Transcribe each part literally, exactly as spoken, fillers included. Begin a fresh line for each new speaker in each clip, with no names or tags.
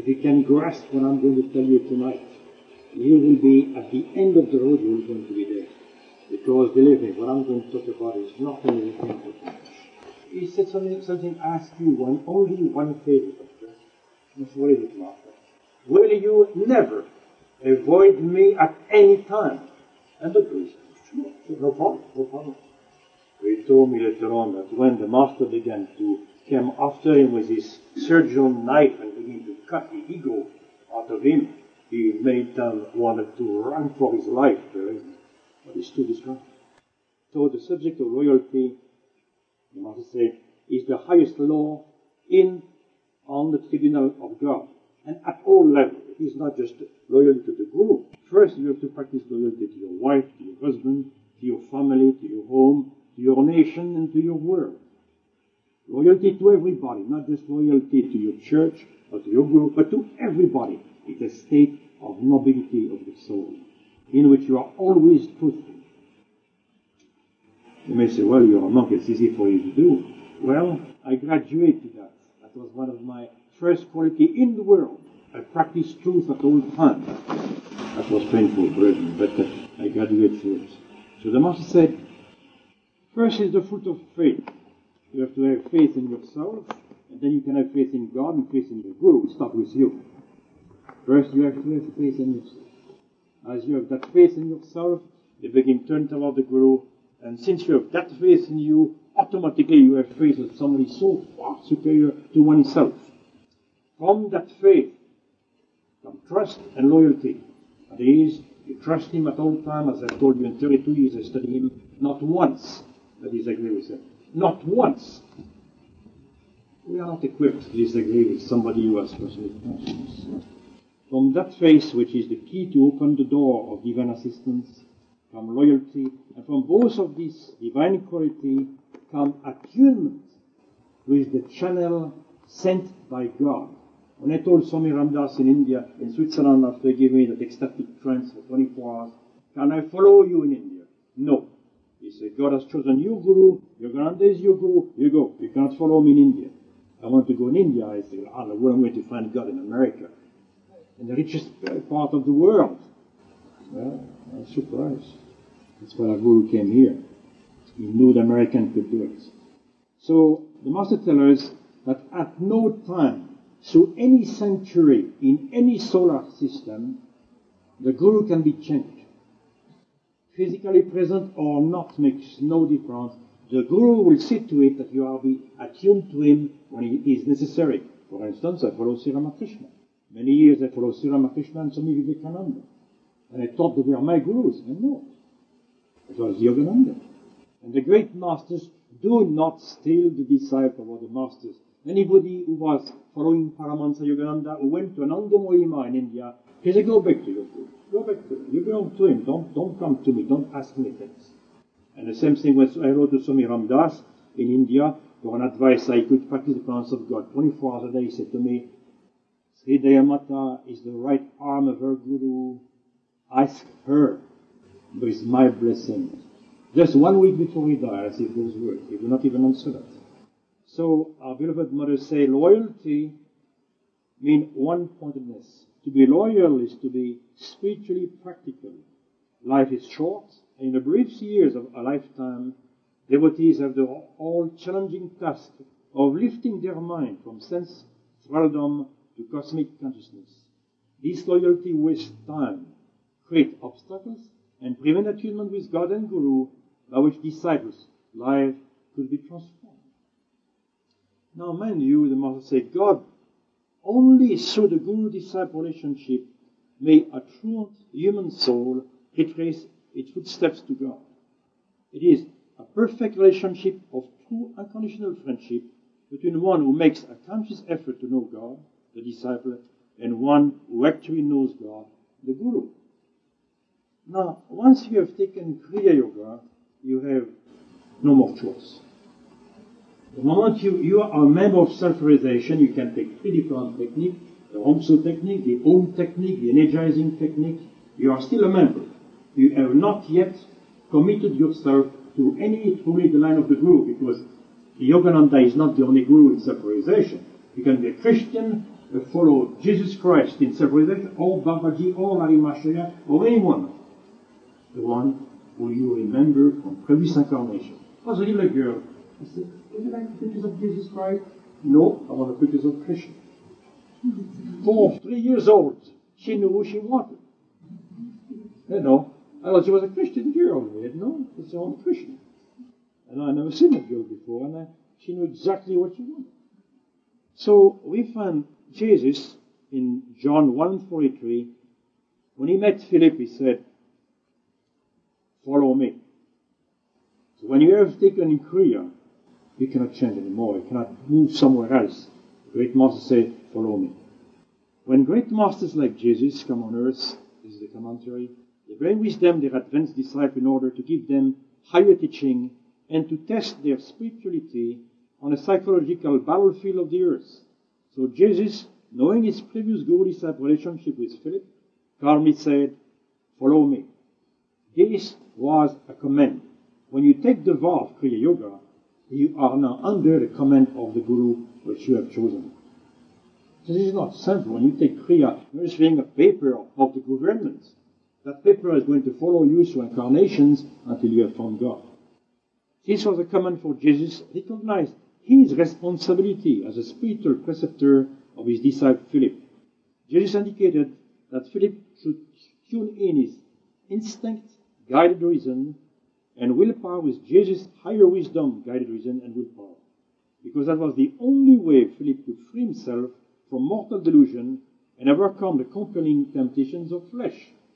if you can grasp what I'm going to tell you tonight, you will be at the end of the road, you're going to be there. Because believe me, what I'm going to talk about is not only important. He said something, something ask you one, only one favor. What is it, Master? Will you never avoid me at any time? And the priest, sure, no problem, no problem. He told me later on that when the Master began to come after him with his surgeon knife and begin to cut the ego out of him, he made them wanted to run for his life. But he stood his ground. So the subject of loyalty, the Master said, is the highest law in on the tribunal of God. And at all levels, it is not just loyalty to the group. First, you have to practice loyalty to your wife, to your husband, to your family, to your home, to your nation, and to your world. Loyalty to everybody, not just loyalty to your church or to your group, but to everybody. It's a state of nobility of the soul, in which you are always truthful. You may say, well, you're a monk, it's easy for you to do. Well, I graduated that. That was one of my first qualities in the world. I practiced truth at all times. That was painful, brethren, but uh, I graduated first. So the Master said, first is the fruit of faith. You have to have faith in yourself, and then you can have faith in God and faith in your Guru. Start with you. First, you have to have faith in yourself. As you have that faith in yourself, you begin to turn toward the Guru, and since you have that faith in you, automatically you have faith in somebody so far superior to oneself. From that faith come trust and loyalty. That is, you trust him at all times, as I told you in thirty-two years I studied him, not once I disagree with him. Not once. We are not equipped to disagree with somebody who has personal conscience. From that faith, which is the key to open the door of divine assistance, come loyalty, and from both of these divine quality come attunement with the channel sent by God. When I told Swami Ramdas in India, in Switzerland, after he gave me that ecstatic trance for twenty-four hours, can I follow you in India? No. He said, God has chosen you, Guru, your grandfather is your Guru, you go. You cannot follow me in India. I want to go in India. I said, ah, where am I going to find God in America? In the richest part of the world. Well, I was surprised. That's why our Guru came here. He knew the American could do it. So, the Master tells us that at no time, through any century, in any solar system, the Guru can be changed. Physically present or not makes no difference. The Guru will see to it that you are be attuned to him when it is necessary. For instance, I follow Sri Ramakrishna. Many years I followed Sri Ramakrishna and Swami Vivekananda. And I thought they were my Gurus. And no. It was Yogananda. And the great masters do not steal the disciple of the masters. Anybody who was following Paramahansa Yogananda, who went to Ananda Mohima in India, he said, go back to your Guru. Go back to him. You belong to him. Don't, don't come to me. Don't ask me things. And the same thing when I wrote to Swami Ramdas in India for an advice I could practice the presence of God. twenty-four hours a day, he said to me, Sri Dayamata is the right arm of her Guru. Ask her with my blessing. Just one week before he died, I said those words. He will not even answer that. So our beloved mother say loyalty means one-pointedness. To be loyal is to be spiritually practical. Life is short, and in the brief years of a lifetime, devotees have the all challenging task of lifting their mind from sense thraldom to cosmic consciousness. This loyalty wastes time, creates obstacles, and prevent attunement with God and Guru, by which disciples' life could be transformed. Now, mind you, the Master said, God, only through the Guru-disciple relationship may a true human soul retrace its footsteps to God. It is a perfect relationship of true unconditional friendship between one who makes a conscious effort to know God, the disciple, and one who actually knows God, the Guru. Now, once you have taken Kriya Yoga, you have no more choice. The moment you, you are a member of self-realization, you can take three different techniques, the Homso technique, the Om technique, the energizing technique. You are still a member. You have not yet committed yourself to any truly the line of the Guru, because the Yogananda is not the only Guru in self-realization. You can be a Christian, uh, follow Jesus Christ in self-realization, or Babaji, or Arimashaya, or anyone, the one who you remember from previous incarnation. I was a little girl. I said, would you like pictures of Jesus Christ? No, I want pictures of Krishna. Four, three years old, she knew who she wanted. You know, I thought she was a Christian girl. I didn't know, it's her own Krishna. And I never seen that girl before, and I, she knew exactly what she wanted. So we find Jesus in John one forty-three. When he met Philip, he said, follow me. So when you have taken in Kriya, you cannot change anymore. You cannot move somewhere else. The great masters say, follow me. When great masters like Jesus come on earth, this is the commentary, they bring with them their advanced disciples in order to give them higher teaching and to test their spirituality on a psychological battlefield of the earth. So Jesus, knowing his previous guru-disciple relationship with Philip, calmly said, follow me. This was a command. When you take the vow of Kriya Yoga, you are now under the command of the Guru which you have chosen. This is not simple. When you take Kriya, you're issuing a paper of the government. That paper is going to follow you through incarnations until you have found God. This was a command for Jesus, recognized his responsibility as a spiritual preceptor of his disciple Philip. Jesus indicated that Philip should tune in his instinct, guided reason, and willpower with Jesus' higher wisdom, guided reason, and willpower. Because that was the only way Philip could free himself from mortal delusion and overcome the compelling temptations of flesh.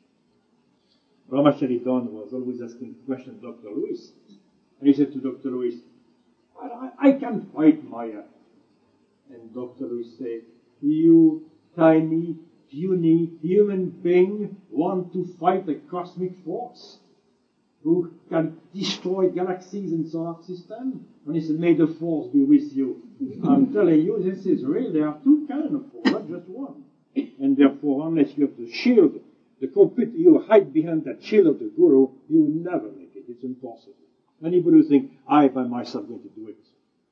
Brahma Sheridan was always asking questions to Doctor Lewis. And he said to Doctor Lewis, I, I can fight Maya. And Doctor Lewis said, you tiny, puny human being want to fight a cosmic force who can destroy galaxies and solar system? When he said, may the force be with you. I'm telling you, this is real. There are two kinds of force, not just one. And therefore, unless you have the shield, the complete, you hide behind that shield of the Guru, you will never make it. It's impossible. Anybody who thinks, I by myself going to do it.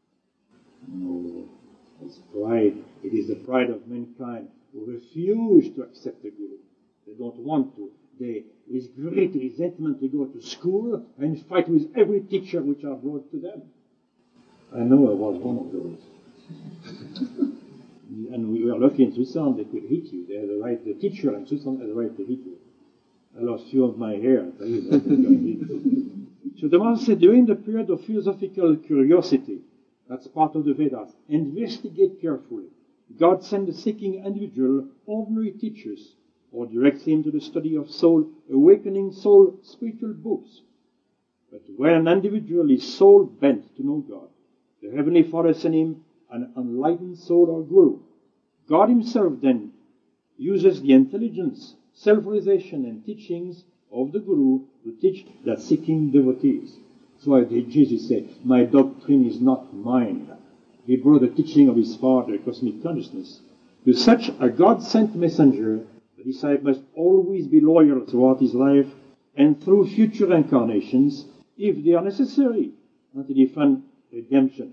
No, it's pride. It is the pride of mankind who refuse to accept the Guru. They don't want to. They, with great resentment, they go to school and fight with every teacher which are brought to them. I know I was one of those. And we were lucky in Switzerland, they could hit you. They had the right, the teacher in Switzerland had the right to hit you. I lost few of my hair, I tell you that. So the Master said, during the period of philosophical curiosity, that's part of the Vedas, investigate carefully. God sent the seeking individual ordinary teachers, or directs him to the study of soul, awakening soul spiritual books. But when an individual is soul bent to know God, the Heavenly Father sent him an enlightened soul or guru. God himself then uses the intelligence, self-realization and teachings of the Guru to teach that seeking devotees. That's why Jesus said, my doctrine is not mine. He brought the teaching of his Father, cosmic consciousness. To such a God-sent messenger, the disciple must always be loyal throughout his life and through future incarnations, if they are necessary, until he find redemption.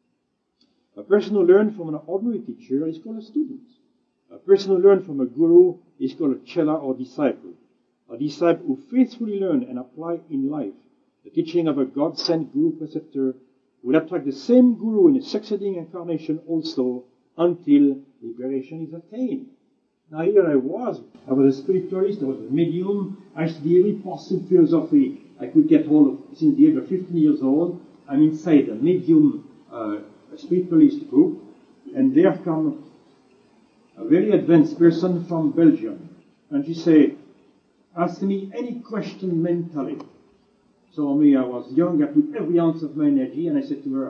A person who learns from an ordinary teacher is called a student. A person who learns from a guru is called a chela or disciple. A disciple who faithfully learns and applies in life the teaching of a God-sent guru preceptor will attract the same guru in a succeeding incarnation also until liberation is attained. Now here I was, I was a spiritualist, I was a medium, I studied every possible philosophy I could get hold of since the age of fifteen years old. I'm inside a medium uh, a spiritualist group, and there come a very advanced person from Belgium, and she said, ask me any question mentally. So me, I was young, I put every ounce of my energy, and I said to her,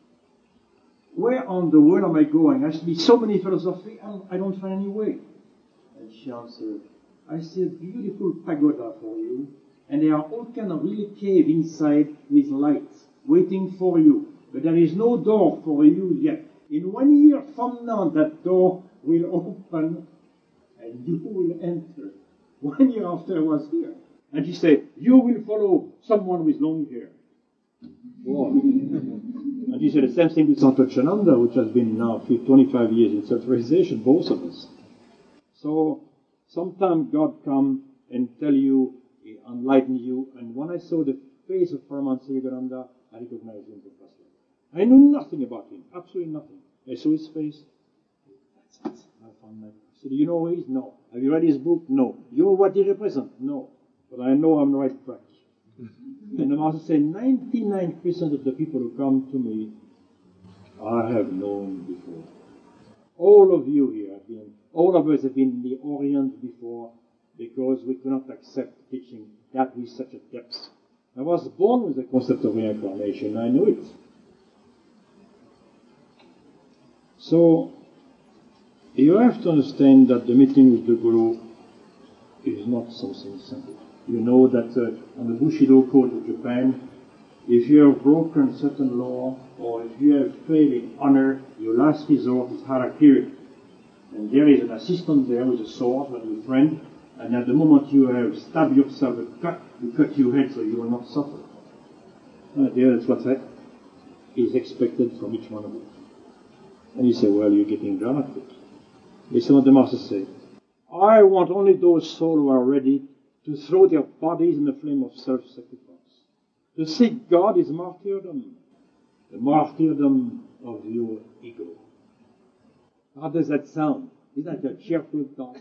where on the world am I going? I study so many philosophy, and I don't find any way. And she answered, I see a beautiful pagoda for you, and there are all kind of little cave inside with lights, waiting for you. But there is no door for you yet. In one year from now, that door will open, and you will enter. One year after I was here. And she said, you will follow someone with long hair. Wow. And he said the same thing with Santachananda, which has been now for twenty-five years in self-realization, both of us. So, sometimes God come and tell you, enlighten you, and when I saw the face of Paramahansa Yogananda, I recognized him for first time. I knew nothing about him, absolutely nothing. I saw his face. That's it. I found that. I said, you know who he is? No. Have you read his book? No. You know what he represents? No. But I know I'm the right track. And the Master said, ninety-nine percent of the people who come to me, I have known before. All of you here have been, all of us have been in the Orient before, because we could not accept teaching that with such a depth. I was born with the concept of reincarnation, I knew it. So, you have to understand that the meeting with the Guru is not something simple. You know that uh, on the Bushido Code of Japan, if you have broken certain law, or if you have failed in honor, your last resort is harakiri. And there is an assistant there with a sword and a friend, and at the moment you have stabbed yourself a cut, you cut your head so you will not suffer. Uh, there, that's what is expected from each one of us. And you say, well, you're getting dramatic. Listen what the Master said. I want only those souls who are ready to throw their bodies in the flame of self-sacrifice. To seek God is martyrdom. The martyrdom of your ego. How does that sound? Isn't that a cheerful thought?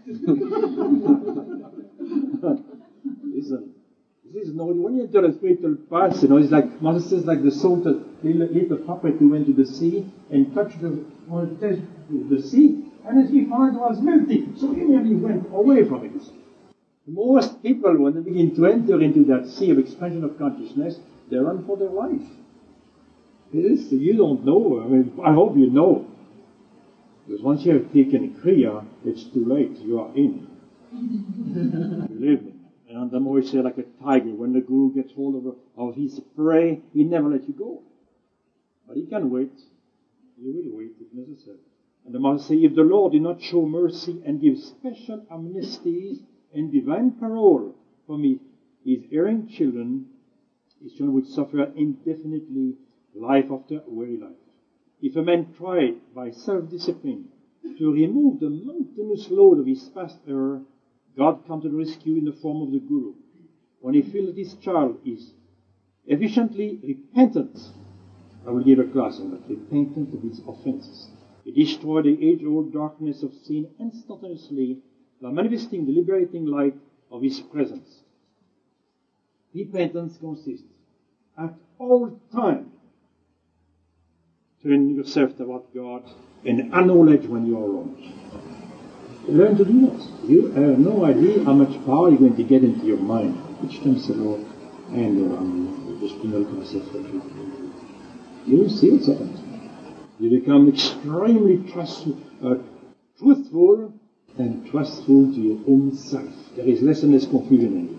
Listen, this is no, when you enter a spiritual path, you know, it's like, Master says, like the salted little, little puppet who went to the sea and touched the, well, touched the sea, and as he found it was melting, so he nearly went away from it. Most people, when they begin to enter into that sea of expansion of consciousness, they run for their life. It is, you don't know, I mean, I hope you know. Because once you have taken Kriya, it's too late, you are in. You live in. And I'm always say like a tiger, when the Guru gets hold of, of his prey, he never lets you go. But he can wait. He will wait if necessary. And the Master says, if the Lord did not show mercy and give special amnesties and divine parole for me, his erring children, his children would suffer indefinitely life after weary life. If a man tried by self-discipline to remove the mountainous load of his past error, God comes to the rescue in the form of the Guru. When he feels that his child is efficiently repentant, I will give a class on that, repentant of his offenses. He destroyed the age-old darkness of sin instantaneously by manifesting the liberating light of his presence. Repentance consists at all times turning yourself toward God and acknowledge when you are wrong. Learn to do that. You have no idea how much power you're going to get into your mind. Each time say, Lord, and um, just promote myself for you. You will see what's happened. You become extremely trustful, uh, truthful and trustful to your own self. There is less and less confusion in you.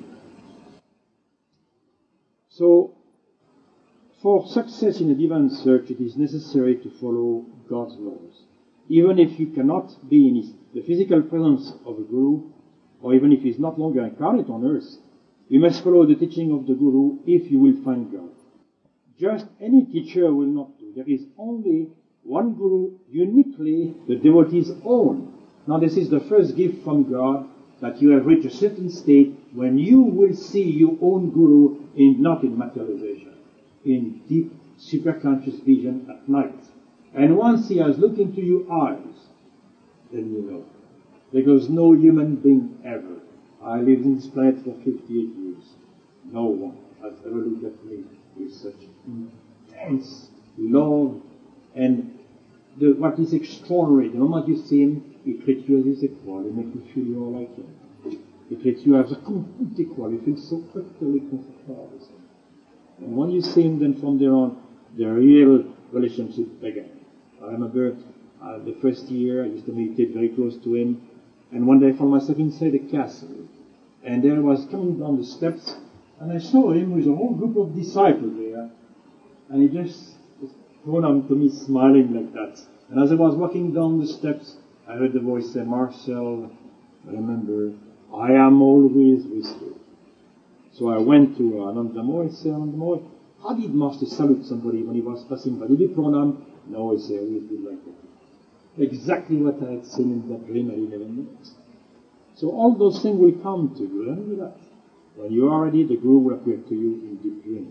So, for success in a divine search, it is necessary to follow God's laws. Even if you cannot be in his, the physical presence of a Guru, or even if he is not longer incarnate on earth, you must follow the teaching of the Guru if you will find God. Just any teacher will not do. There is only one Guru, uniquely the devotee's own. Now this is the first gift from God, that you have reached a certain state when you will see your own Guru in, not in materialization, in deep superconscious vision at night. And once he has looked into your eyes, then you know. Because no human being ever, I lived in this planet for fifty-eight years, no one has ever looked at me with such intense love. And the, what is extraordinary, the moment you see him, he treats you as his equal, he makes you feel you're like him. He treats you as a complete equal, you feel so perfectly comfortable with him. And when you see him, then from there on, the real relationship began. I remember uh, the first year I used to meditate very close to him, and one day I found myself inside a castle, and there I was coming down the steps, and I saw him with a whole group of disciples there, and he just turned on to me smiling like that. And as I was walking down the steps, I heard the voice say, Marcel, remember, I am always with you. So I went to uh, Anandamoy and said, Anandamoy, How did Master salute somebody when he was passing by? Did he pronoun? No, he said, always did like that. Exactly what I had seen in that dream at eleven minutes. So all those things will come to you. Remember that. When you are ready, the Guru will appear to you in deep dream.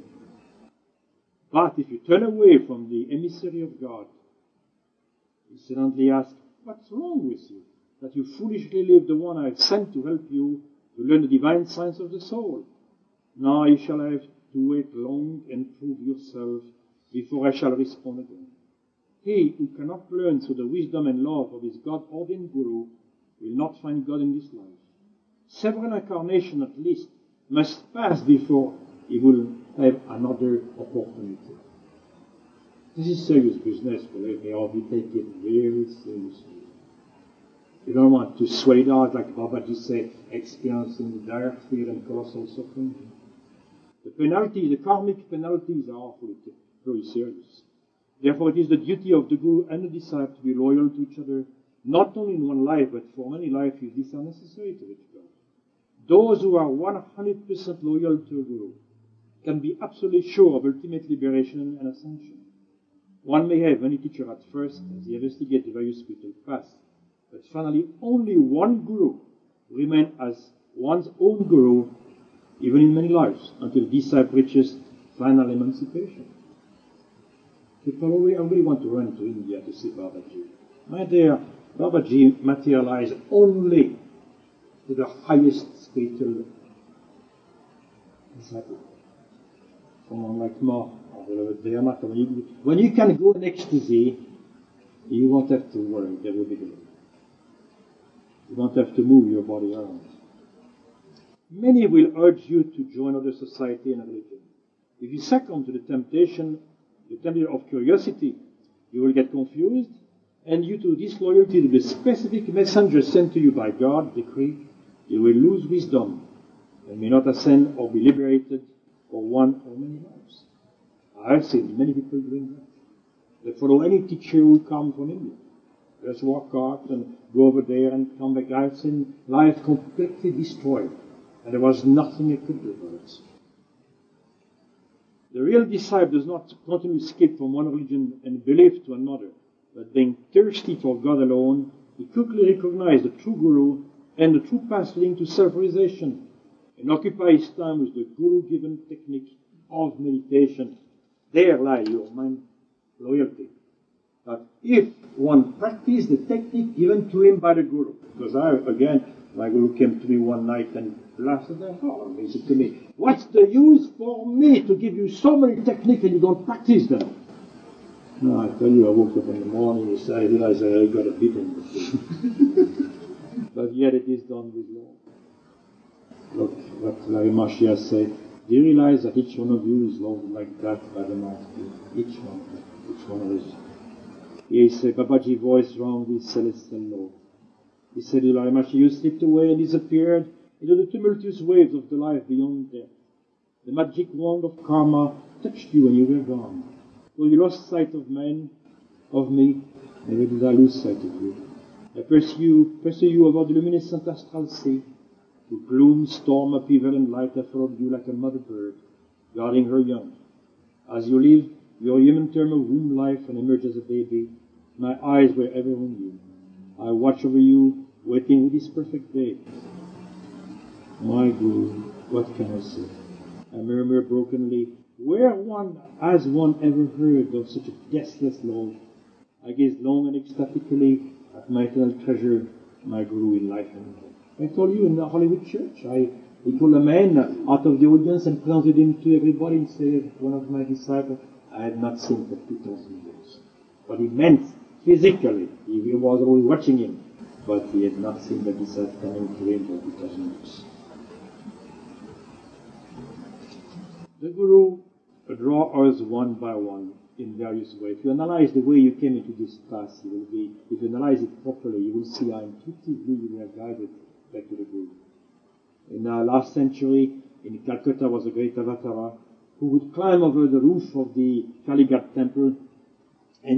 But if you turn away from the emissary of God, you suddenly ask, what's wrong with you? That you foolishly leave the one I have sent to help you to learn the divine science of the soul. Now you shall have to wait long and prove yourself before I shall respond again. He who cannot learn through the wisdom and love of his God-ordained Guru will not find God in this life. Several incarnations at least must pass before he will have another opportunity. This is serious business, believe me, or we take it very seriously. You don't want to sweat out, like Babaji said, experiencing dire fear and colossal suffering. The penalty, the karmic penalties are very serious. Therefore, it is the duty of the Guru and the disciple to be loyal to each other, not only in one life, but for many lives, if these are necessary to reach God. Those who are one hundred percent loyal to a Guru can be absolutely sure of ultimate liberation and ascension. One may have many teachers at first as they investigate the various spiritual paths, but finally only one Guru remains as one's own Guru, even in many lives, until the disciple reaches final emancipation. People, I really want to run to India to see Babaji. My dear, Babaji materialized only to the highest spiritual disciple. Someone like Ma, they are not. When you, when you can go in ecstasy, you won't have to worry. There will be good. You don't have to move your body around. Many will urge you to join other society and religion. If you succumb to the temptation, the temptation of curiosity, you will get confused, and due to disloyalty to the specific messenger sent to you by God, decree, you will lose wisdom and may not ascend or be liberated for one or many lives. I've seen many people doing that. They follow any teacher who comes from India. Just walk out and go over there and come back. I've seen life completely destroyed, and there was nothing they could do about it. The real disciple does not continue to skip from one religion and belief to another, but being thirsty for God alone, he quickly recognizes the true Guru and the true path leading to self-realization, and occupy his time with the Guru-given technique of meditation. There lies your mind loyalty. But if one practices the technique given to him by the Guru, because I, again, my Guru came to me one night and blasted their heart. He said to me, what's the use for me to give you so many techniques and you don't practice them? No, I tell you, I woke up in the morning and I realized I got a bit in the thing. But yet it is done with love. Look what Larry Mashiach said. Do you realize that each one of you is loved like that by the Master? Each one, each one of us. He said, Babaji voice round with celestial love. He said to Larry Mashiach, you slipped away and disappeared into the tumultuous waves of the life beyond death. The magic wand of karma touched you when you were gone. Well, you lost sight of men, of me, never did I lose sight of you. I pursue, pursue you over the luminescent astral sea. Through gloom, storm, upheaval, and light, I followed you like a mother bird, guarding her young. As you live your human term of womb life and emerge as a baby, my eyes were ever on you. I watch over you, waiting with this perfect day. My Guru, what can I say? I murmur brokenly, where one has one ever heard of such a deathless love? I gaze long and ecstatically at my eternal treasure, my Guru in life and death. I told you in the Hollywood church, I he called a man out of the audience and presented him to everybody and said, one of my disciples, I had not seen for two thousand years. What he meant physically, he was always watching him, but he had not seen the disciple coming to him for two thousand years. The Guru draws us one by one in various ways. If you analyze the way you came into this path, you will be, if you analyze it properly, you will see how intuitively you were guided back to the Guru. In the last century, in Calcutta was a great avatara who would climb over the roof of the Kalighat temple and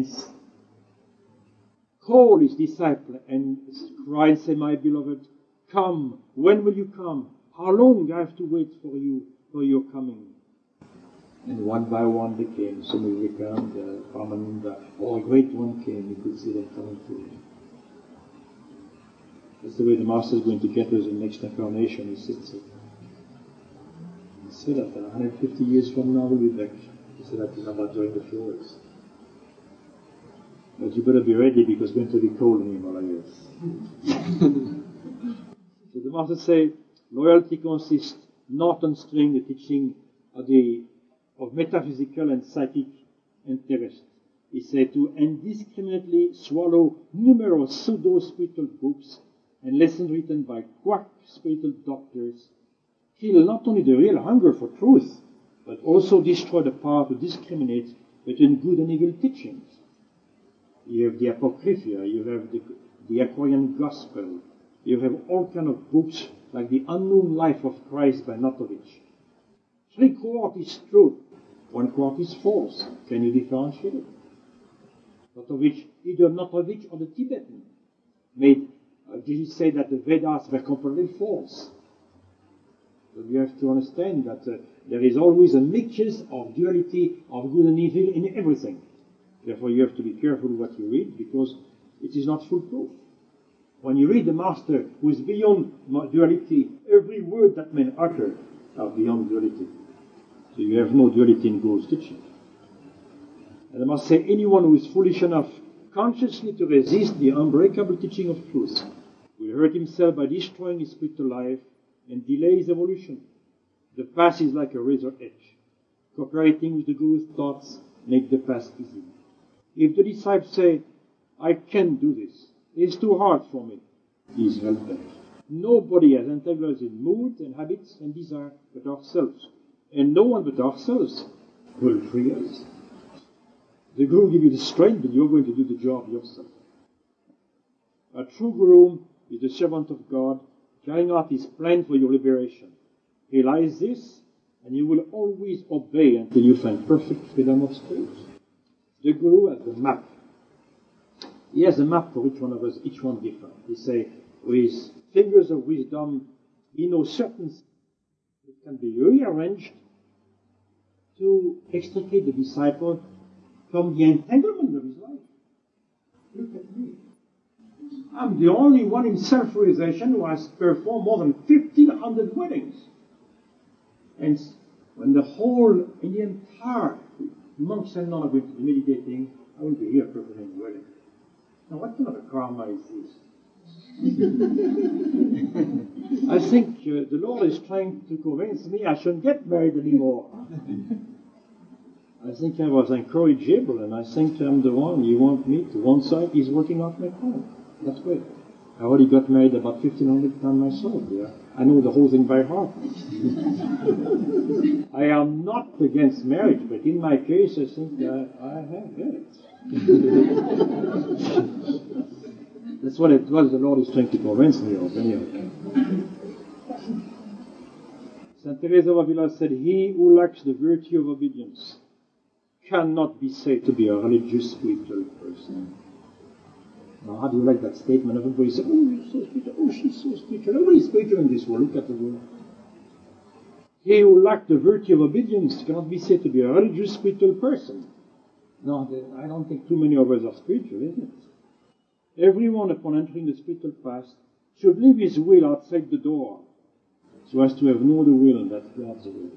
call his disciple and cry and say, my beloved, come, when will you come? How long I have to wait for you, for your coming? And one by one they came. Swami Vivekananda, Ramananda, all great one came. You could see them coming to him. That's the way the Master is going to get us in the next incarnation. He sits it. He said that one hundred fifty years from now we'll be back. He said that he's about doing the floors. But you better be ready because it's going to be cold in the Himalayas. So the Master say, loyalty consists not on string the teaching of the of metaphysical and psychic interest. He said to indiscriminately swallow numerous pseudo-spiritual books and lessons written by quack spiritual doctors kill not only the real hunger for truth, but also destroy the power to discriminate between good and evil teachings. You have the Apocrypha, you have the, the Aquarian Gospel, you have all kind of books like The Unknown Life of Christ by Notovich. Three quarters is true, one quarter is false. Can you differentiate it? Notovich, either Notovich or the Tibetan, made uh, Jesus say that the Vedas were completely false. So you have to understand that uh, there is always a mixture of duality of good and evil in everything. Therefore you have to be careful what you read because it is not foolproof. When you read the Master who is beyond duality, every word that men utter are beyond duality. So you have no duality in Guru's teaching. And I must say, anyone who is foolish enough consciously to resist the unbreakable teaching of truth will hurt himself by destroying his spiritual life and delay his evolution. The path is like a razor edge. Cooperating with the Guru's thoughts make the path easy. If the disciples say, I can't do this, it's too hard for me, he is helpless. Nobody has entangled in moods and habits and desire but ourselves. And no one but ourselves will free us. The Guru will give you the strength, but you're going to do the job yourself. A true Guru is the servant of God, carrying out his plan for your liberation. Realize this, and you will always obey until you find perfect freedom of spirit. The Guru has the map. He has a map for each one of us, each one different. He say, with fingers of wisdom, he knows certain things that can be rearranged to extricate the disciple from the entanglement of his life. Look at me. I'm the only one in self-realization who has performed more than fifteen hundred weddings. And when the whole, in the entire monks and nuns are going to be meditating, I will be here performing a wedding. Now what kind of a karma is this? I think uh, the Lord is trying to convince me I shouldn't get married anymore. I think I was incorrigible, and I think I'm the one you want me to. One side is working out my plan. That's great. I already got married about fifteen hundred times myself. Yeah, I know the whole thing by heart. I am not against marriage, but in my case, I think uh, I have it. That's what it was the Lord is trying to convince me of, anyway. Saint Teresa of Avila said, he who lacks the virtue of obedience cannot be said to be a religious, spiritual person. Now, how do you like that statement? Everybody says, oh, you're so spiritual, oh, she's so spiritual. Everybody's spiritual in this world. Look at the world. He who lacks the virtue of obedience cannot be said to be a religious, spiritual person. No, I don't think too many of us are spiritual, isn't it? Everyone, upon entering the spiritual path, should leave his will outside the door, so as to have no other will than God's will.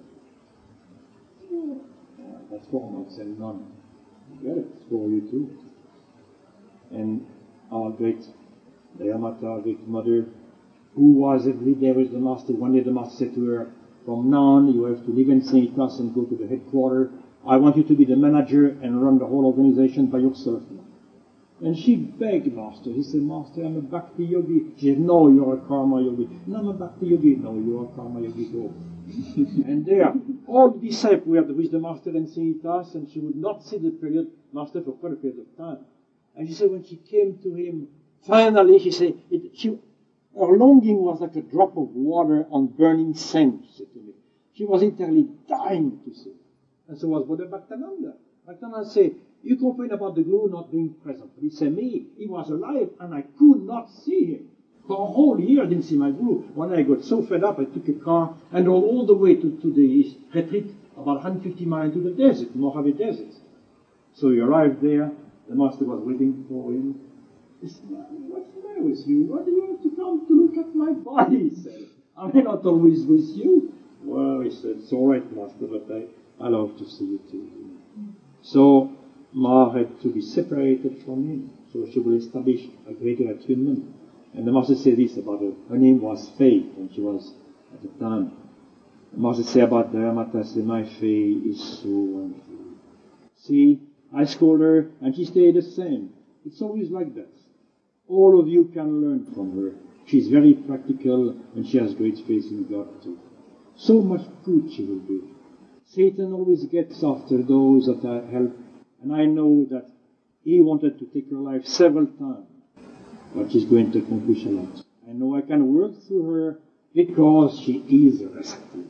Yeah, that's for monks and none. You get it? It's for you too. And our great Dayamata, our great mother, who was every day with the Master, one day the Master said to her, from now on you have to leave Encinitas and go to the headquarters. I want you to be the manager and run the whole organization by yourself. And she begged Master. He said, Master, I'm a Bhakti Yogi. She said, no, you're a Karma Yogi. No, I'm a Bhakti Yogi. No, you're a Karma Yogi. Go. And there, all the disciples were with the Master in Encinitas, and she would not see the period, Master for quite a period of time. And she said, when she came to him, finally, she said, it, she, her longing was like a drop of water on burning sand, she said to me. She was entirely dying to see. And so was Buddha Bhaktananda. Bhaktananda said, you complain about the Guru not being present. But he said, me, he was alive and I could not see him. For a whole year I didn't see my Guru. When I got so fed up, I took a car and drove all the way to, to the retreat about one hundred fifty miles into the desert, Mojave Desert. So he arrived there. The master was waiting for him. He said, what's the matter with you? Why do you have to come to look at my body? He said, am I not always with you? Well, he said, it's all right, master, but I, I love to see you too. So Ma had to be separated from him, so she will establish a greater attunement. And the master said this about her. Her name was Faith when she was at the time. The master said about her, Mata said, my Faith is so wonderful. See, I scold her and she stayed the same. It's always like that. All of you can learn from her. She's very practical and she has great faith in God too. So much good she will do. Satan always gets after those that are help, and I know that he wanted to take her life several times, but she's going to accomplish a lot. I know I can work through her because she is receptive.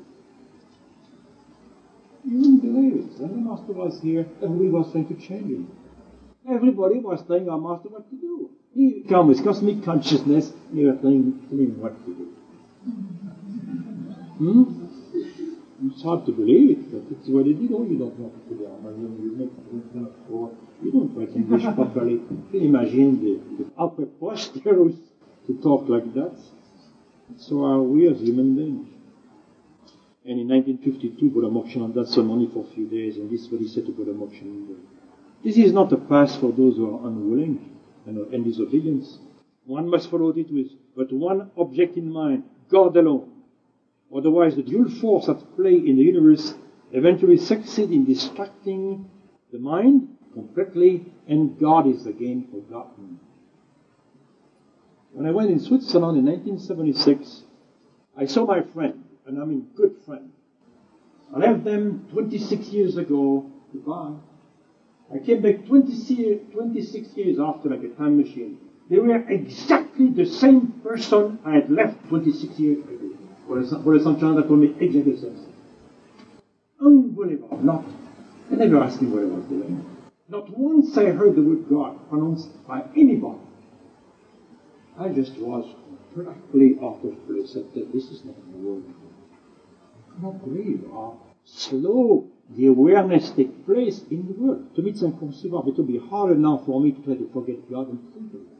You wouldn't believe it. When the master was here, everybody was trying to change him. Everybody was telling our master what to do. He came with cosmic consciousness, and he was telling him what to do. Hmm? It's hard to believe it, but it's what it is. Oh, you don't know what to do. You make you don't write English properly. You can imagine the, the upper posteriors to talk like that. So are we as human beings. And in nineteen fifty-two, Buddha Mokshananda saw only for a few days, and this is what he said to Buddha Mokshananda. This is not a path for those who are unwilling and are in disobedience. One must follow it with but one object in mind, God alone. Otherwise, the dual force at play in the universe eventually succeed in distracting the mind completely, and God is again forgotten. When I went in Switzerland in nineteen seventy-six, I saw my friend, and I mean good friend. I left them twenty-six years ago. Goodbye. I came back twenty-six years after, like a time machine. They were exactly the same person I had left twenty-six years ago. For the Sanchananda told me exactly the same thing. Unbelievable. Not. I never asked him what I was doing. Not once I heard the word God pronounced by anybody. I just was practically out of place. I said, this is not the word. I cannot believe how slow the awareness takes place in the world. To me, it's inconceivable. It will be harder now for me to try to forget God and think of it.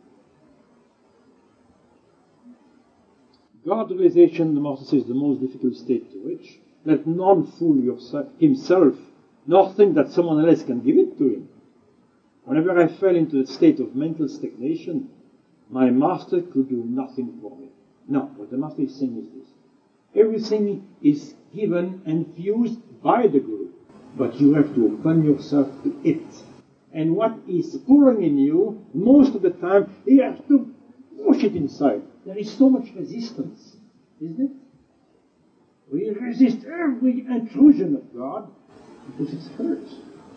God realization, the Master says, is the most difficult state to reach. Let none fool yourself, himself, nor think that someone else can give it to him. Whenever I fell into a state of mental stagnation, my Master could do nothing for me. No, what the Master is saying is this. Everything is given and fused by the Guru, but you have to open yourself to it. And what is pouring in you, most of the time, you have to push it inside. There is so much resistance, isn't it? We resist every intrusion of God because it hurts.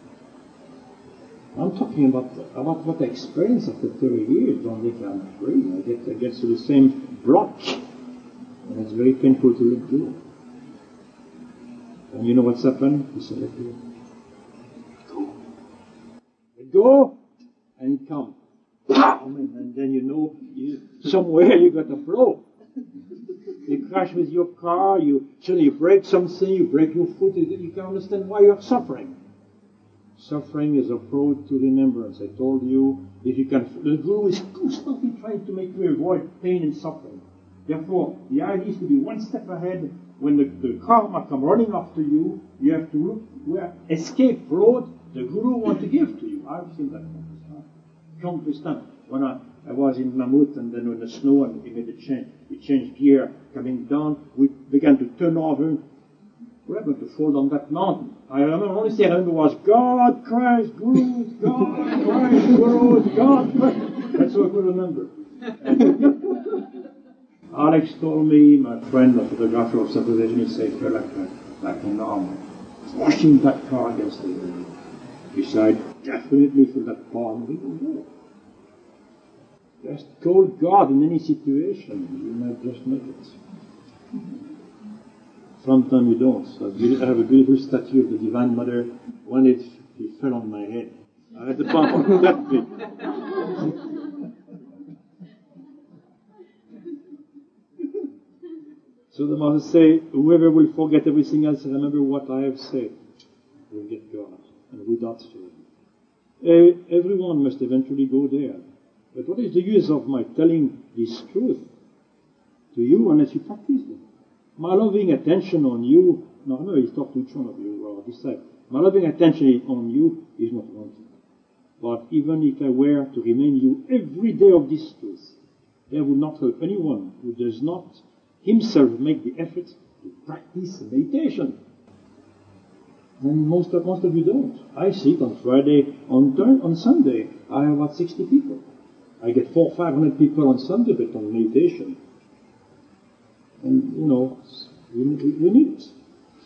I'm talking about, about what I experienced after thirty years. Don't think I'm free. I get, I get to the same block, and it's very painful to let go. And you know what's happened? He said, let go. Go. Let go, and it comes. Pow! And then you know, you, somewhere you got a blow. You crash with your car, you suddenly you break something, you break your foot, you, you can understand why you're suffering. Suffering is a road to remembrance. I told you, if you can, the Guru is constantly trying to make you avoid pain and suffering. Therefore, the idea is to be one step ahead. When the, the karma come running after you, you have to look where escape road the Guru wants to give to you. I've seen that. Countless times. When I, I was in Mammoth, and then when the snow and we made a change, we changed gear coming down, we began to turn over. We're going to fall down that mountain. I remember, only thing I remember was God Christ, Guru, God Christ, Guru, God Christ. That's what I could remember. Alex told me, my friend, the photographer of Subdivision, he said, felt like, a, like an arm pushing that car against the wall. He said, definitely feel that power moving there. Just call God in any situation, you might just make it. Sometimes you don't. So I have a beautiful statue of the Divine Mother. One it, it fell on my head. I had the bump that big. So the Master say, whoever will forget everything else, remember what I have said. will get God, and without fail. Uh, everyone must eventually go there. But what is the use of my telling this truth to you unless you practice it? My loving attention on you, no, no, he's talking to each one of you, or this side. My loving attention on you is not wanted. But even if I were to remind you every day of this truth, there would not help anyone who does not himself make the effort to practice meditation. And most of, most of you don't. I sit on Friday, on turn, on Sunday, I have about sixty people. I get four, five hundred people on Sunday, but on meditation. And, you know, we, we need it.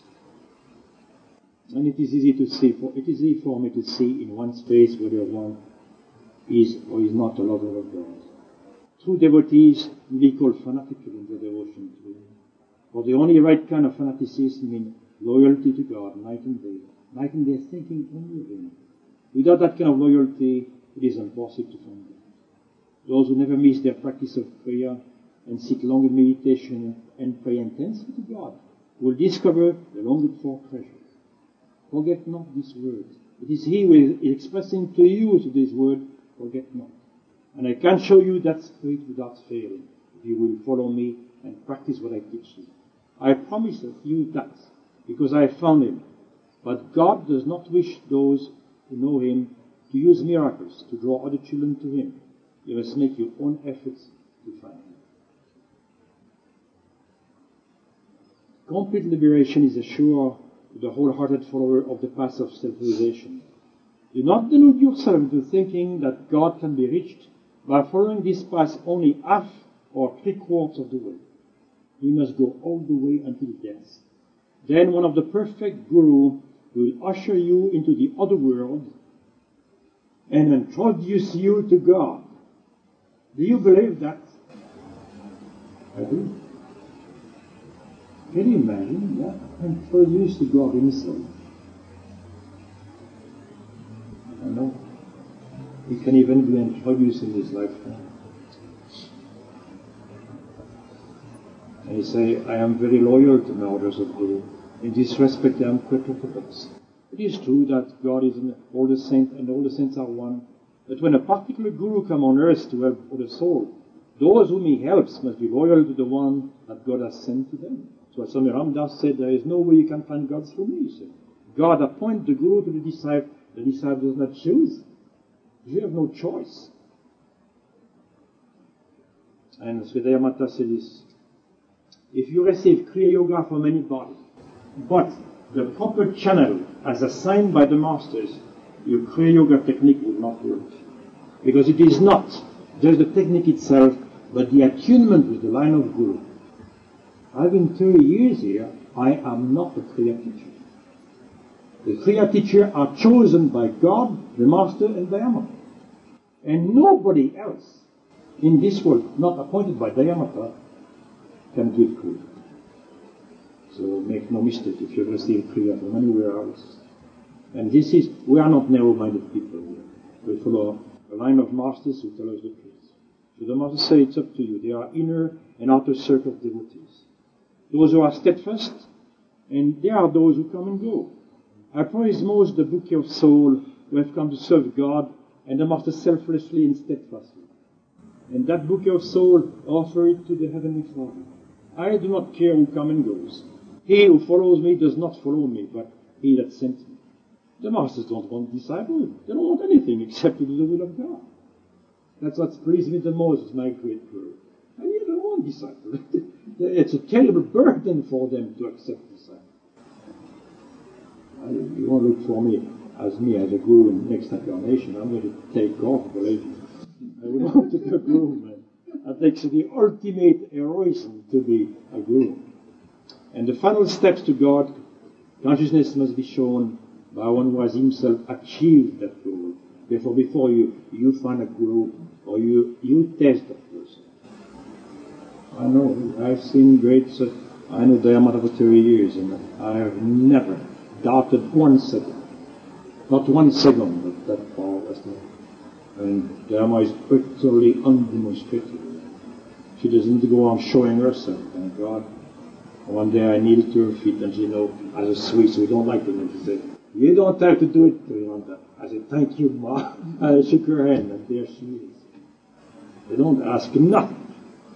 And it is easy to see, for, it is easy for me to see in one space whether one is or is not a lover of God. True devotees will be called fanatical in their devotion to Him. For the only right kind of fanaticism means loyalty to God night and day. Night and day thinking only of Him. Without that kind of loyalty, it is impossible to find God. Those who never miss their practice of prayer and seek longer meditation and pray intensely to God will discover the longed-for treasure. Forget not this word. It is He who is expressing to you through this word, forget not. And I can show you that spirit without fail, if you will follow me and practice what I teach you. I promise you that, because I have found Him. But God does not wish those who know Him to use miracles to draw other children to Him. You must make your own efforts to find Him. Complete liberation is assured to the wholehearted follower of the path of self-realization. Do not delude yourself into thinking that God can be reached by following this path only half or three-quarters of the way. You must go all the way until death. Then one of the perfect guru will usher you into the other world and introduce you to God. Do you believe that? I do. Can you imagine that? Introduced to God Himself. I know. He can even be introduced in His lifetime. And He say, I am very loyal to my orders of Guru. In this respect, I am quite orthodox. It is true that God is in all the saints, and all the saints are one. But when a particular Guru comes on earth to help other souls, those whom he helps must be loyal to the one that God has sent to them. So as Swami Ramdas said, there is no way you can find God through me. He said, God appoints the Guru to the disciple. The disciple does not choose. You have no choice. And Sridhar Mata said this, if you receive Kriya Yoga from anybody, but the proper channel as assigned by the masters, your Kriya Yoga technique will not work. Because it is not just the technique itself, but the attunement with the line of Guru. I've been thirty years here, I am not a Kriya teacher. The Kriya teacher are chosen by God, the Master, and Dayamata. And nobody else in this world, not appointed by Dayamata, can give Kriya. So make no mistake if you receive Kriya from anywhere else. And this is, we are not narrow-minded people here. We follow a line of masters who tell us the truth. So the masters say it's up to you. There are inner and outer circle of devotees. Those who are steadfast, and there are those who come and go. I praise most the bouquet of soul who have come to serve God and the Master selflessly and steadfastly. And that bouquet of soul, offer it to the Heavenly Father. I do not care who comes and goes. He who follows me does not follow me, but he that sent me. The Masters don't want disciples. They don't want anything except to do the will of God. That's what pleased me the most with my great guru. And you don't want disciples. It's a terrible burden for them to accept disciples. You want to look for me as me as a guru in the next incarnation, I'm going to take off, believe me. I would want to be a guru, man. That takes the ultimate heroism to be a guru. And the final steps to God, consciousness must be shown by one who has himself achieved that goal. Therefore, before you, you find a guru, or you, you test that person. I know, I've seen great, uh, I know Dayamata for thirty years, and I have never doubted one second. Not one second that that far was there. And Dharma is totally undemonstrated. She doesn't go on showing herself, thank God. One day I kneeled to her feet and she, you know, as a Swiss, we don't like to kneel. She said, You don't have to do it, Yolanda. I said, thank you, Ma. I shook her hand, and there she is. They don't ask nothing,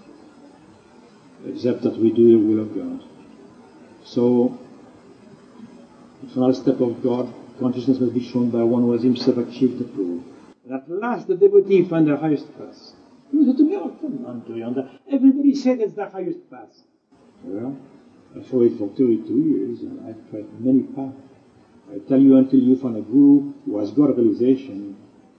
except that we do the will of God. So, the final step of God, consciousness must be shown by one who has himself achieved the goal. And at last the devotee found the highest path. It was a miracle, Yolanda. Everybody said it's the highest path. Well, I followed it for thirty-two years, and I've tried many paths. I tell you, until you find a guru who has got realization,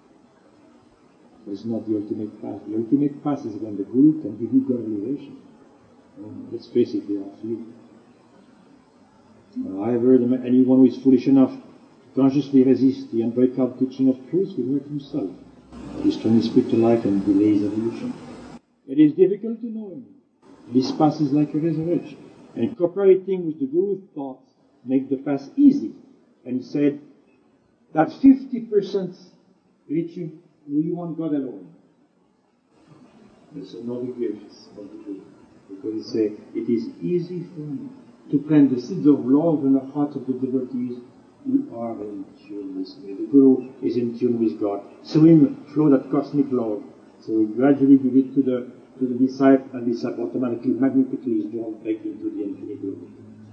it's not the ultimate path. The ultimate path is when the guru can give you God realization. And let's face it, there are few. Uh, I have heard anyone who is foolish enough to consciously resist the unbreakable teaching of truth will hurt himself. He strongly speaks to life and delays evolution. It is difficult to know him. This path is like a resurrection. And cooperating with the guru's thoughts make the path easy. And he said that fifty percent reach you, you want God alone. It's another gift of the Guru. Because he said, it is easy for me to plant the seeds of love in the hearts of the devotees who are in tune with me. The Guru is in tune with God. So him flow that cosmic love. So we gradually give it to the to the disciple, and the disciple automatically, magnetically is drawn back into the infinite Guru.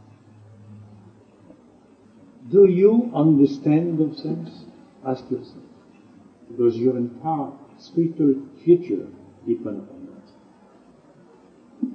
Do you understand those things? Ask yourself. Because your entire spiritual future depends upon that.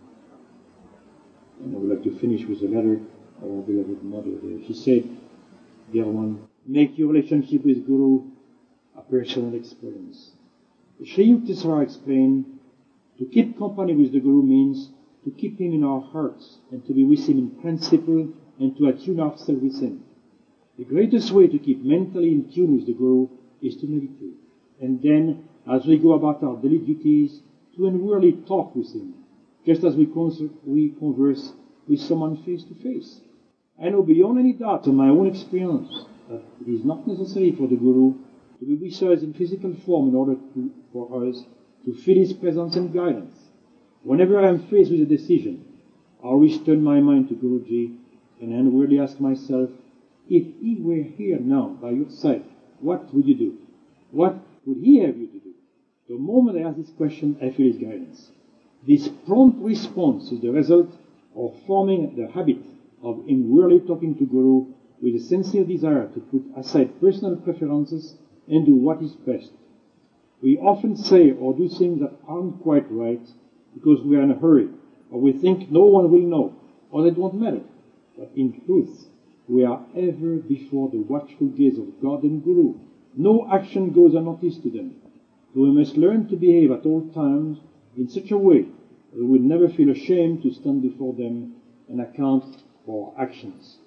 And I would like to finish with a letter of our beloved mother there. She said, dear one, make your relationship with Guru a personal experience. Sri Yukteswar explained, to keep company with the Guru means to keep him in our hearts and to be with him in principle and to attune ourselves with him. The greatest way to keep mentally in tune with the Guru is to meditate. And then, as we go about our daily duties, to unwearily talk with him, just as we, cons- we converse with someone face to face. I know beyond any doubt in my own experience that it is not necessary for the Guru to be with us in physical form in order to, for us to feel his presence and guidance. Whenever I am faced with a decision, I always turn my mind to Guruji and unwearily ask myself, if he were here now by your side, what would you do? What would he have you to do? The moment I ask this question, I feel his guidance. This prompt response is the result of forming the habit of inwardly talking to Guru with a sincere desire to put aside personal preferences and do what is best. We often say or do things that aren't quite right because we are in a hurry, or we think no one will know, or they don't matter. But in truth, we are ever before the watchful gaze of God and Guru. No action goes unnoticed to them. So we must learn to behave at all times in such a way that we will never feel ashamed to stand before them and account for our actions.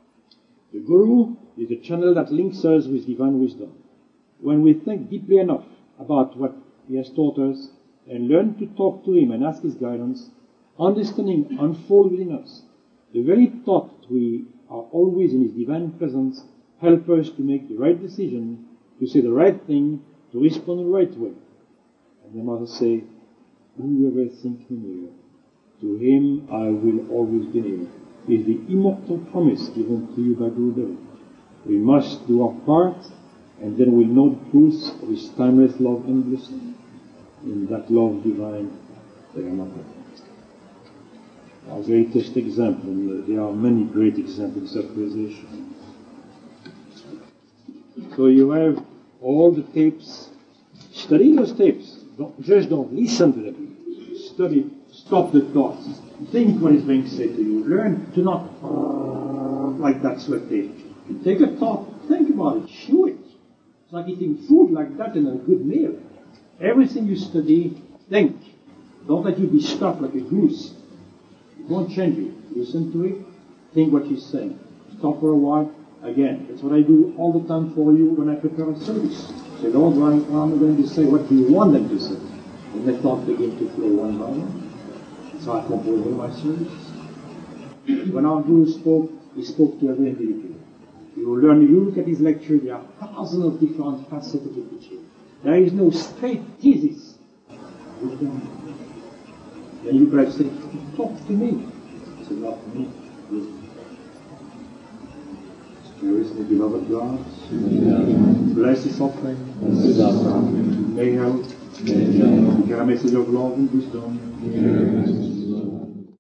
The Guru is a channel that links us with divine wisdom. When we think deeply enough about what he has taught us and learn to talk to him and ask his guidance, understanding unfolds within us. The very thought we are always in his divine presence help us to make the right decision, to say the right thing, to respond the right way. And the mother say, whoever thinks me near, to him I will always be near, is the immortal promise given to you by Gurudev. We must do our part, and then we'll know the truth of his timeless love and blessing. In that love divine, they are not. Our greatest example, and there are many great examples of realization. So you have all the tapes. Study those tapes. Don't, just don't listen to them. Study, stop the thoughts. Think what is being said to you. Learn to not uh, like that sweat tape. Take a thought, think about it, chew it. It's like eating food like that in a good meal. Everything you study, think. Don't let you be stuck like a goose. It won't change you. Listen to it, think what he's saying. Stop for a while. Again, that's what I do all the time for you when I prepare a service. So don't run around going to say what you want them to say. And the thoughts begin to flow one by one. So I compose all my services. When our Guru spoke, he spoke to every individual. You will learn, you look at his lecture, there are thousands of different facets of the teaching. There is no straight thesis. Then you guys say, talk to me. I said, not to me. Cherish the beloved God. Bless His offering. May help. Get a message of love and wisdom.